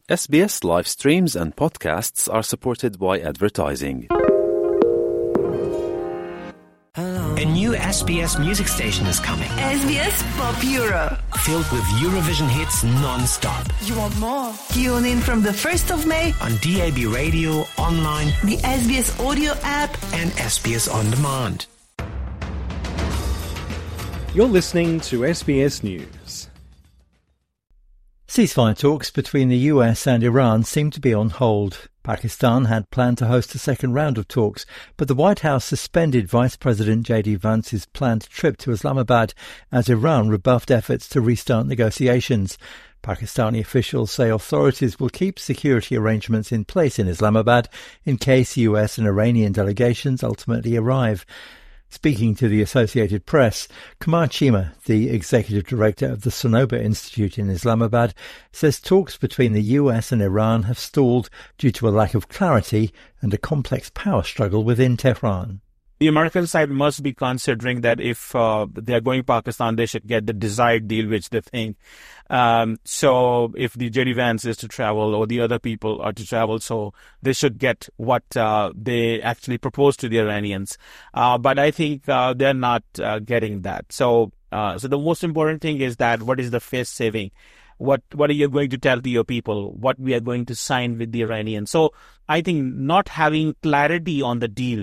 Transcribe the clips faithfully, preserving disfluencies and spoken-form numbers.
S B S live streams and podcasts are supported by advertising. A new S B S music station is coming. S B S Pop Euro. Filled with Eurovision hits non-stop. You want more? Tune in from the first of May on D A B radio, online, the S B S audio app and S B S On Demand. You're listening to S B S News. Ceasefire talks between the U S and Iran seem to be on hold. Pakistan had planned to host a second round of talks, but the White House suspended Vice President J D Vance's planned trip to Islamabad as Iran rebuffed efforts to restart negotiations. Pakistani officials say authorities will keep security arrangements in place in Islamabad in case U S and Iranian delegations ultimately arrive. Speaking to the Associated Press, Kumar Chima, the executive director of the Sonoba Institute in Islamabad, says talks between the U S and Iran have stalled due to a lack of clarity and a complex power struggle within Tehran. The American side must be considering that if uh, they're going to Pakistan, they should get the desired deal, which they think. Um, so if the J D Vance is to travel or the other people are to travel, so they should get what uh, they actually propose to the Iranians. Uh, but I think uh, they're not uh, getting that. So, uh, so the most important thing is that what is the face saving? What what are you going to tell to your people? What we are going to sign with the Iranians? So I think not having clarity on the deal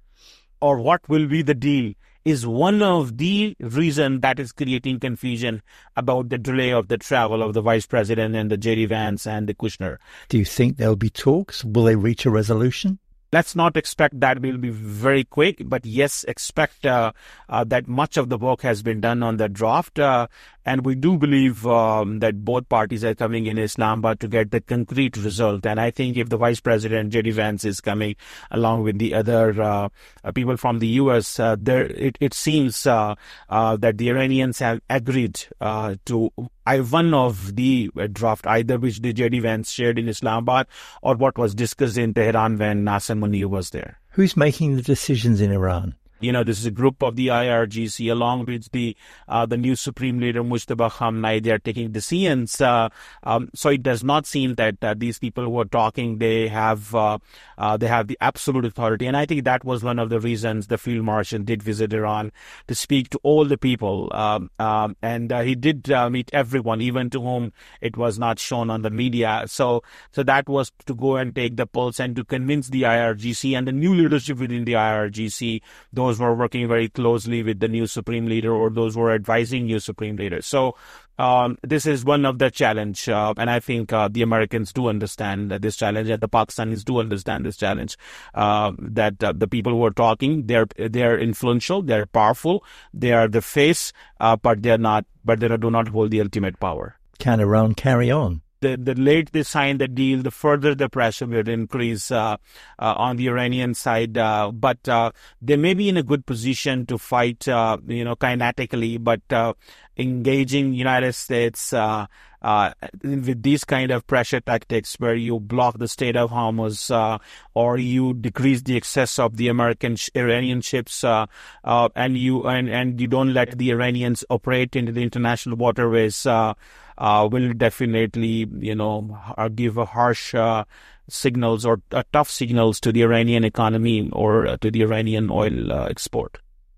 or what will be the deal is one of the reasons that is creating confusion about the delay of the travel of the Vice President and the J D Vance and the Kushner. Do you think there'll be talks? Will they reach a resolution? Let's not expect that will be very quick, but yes, expect uh, uh, that much of the work has been done on the draft. Uh, and we do believe um, that both parties are coming in Islamabad to get the concrete result. And I think if the Vice President, J D Vance, is coming along with the other uh, uh, people from the U S, uh, there it, it seems uh, uh, that the Iranians have agreed uh, to I one of the uh, draft, either which the J D Vance shared in Islamabad or what was discussed in Tehran when Nasser Munir was there. Who's making the decisions in Iran? You know, this is a group of the I R G C along with the uh, the new Supreme Leader Mujtaba Khamenei. They are taking decisions. Uh, um, so it does not seem that uh, these people who are talking, they have uh, uh, they have the absolute authority. And I think that was one of the reasons the Field Marshal did visit Iran, to speak to all the people. Um, um, and uh, he did uh, meet everyone, even to whom it was not shown on the media. So so that was to go and take the pulse and to convince the I R G C and the new leadership within the I R G C, those who are working very closely with the new Supreme Leader or those who are advising new Supreme Leader. So um, this is one of the challenge. Uh, and I think uh, the Americans do understand this challenge, and the Pakistanis do understand this challenge, uh, that uh, the people who are talking, they're they're influential, they're powerful, they are the face, uh, but they're not, but they do not hold the ultimate power. Can Iran carry on? The, the late they sign the deal, the further the pressure will increase uh, uh, on the Iranian side. Uh, but uh, they may be in a good position to fight, uh, you know, kinetically. But uh, engaging United States uh, uh, with these kind of pressure tactics, where you block the Strait of Hormuz uh, or you decrease the access of the American sh- Iranian ships, uh, uh, and you and, and you don't let the Iranians operate into the international waterways. Uh, Uh, will definitely, you know, uh, give a harsh uh, signals or uh, tough signals to the Iranian economy or uh, to the Iranian oil uh, export.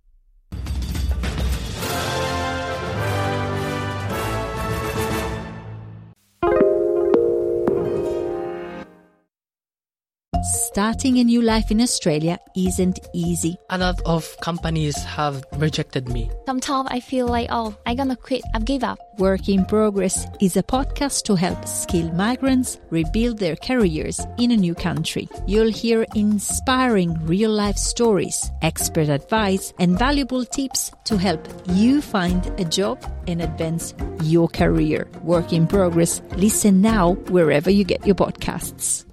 Starting a new life in Australia isn't easy. A lot of companies have rejected me. Sometimes I feel like, oh, I'm gonna quit, I've give up. Work in Progress is a podcast to help skilled migrants rebuild their careers in a new country. You'll hear inspiring real-life stories, expert advice, and valuable tips to help you find a job and advance your career. Work in Progress. Listen now wherever you get your podcasts.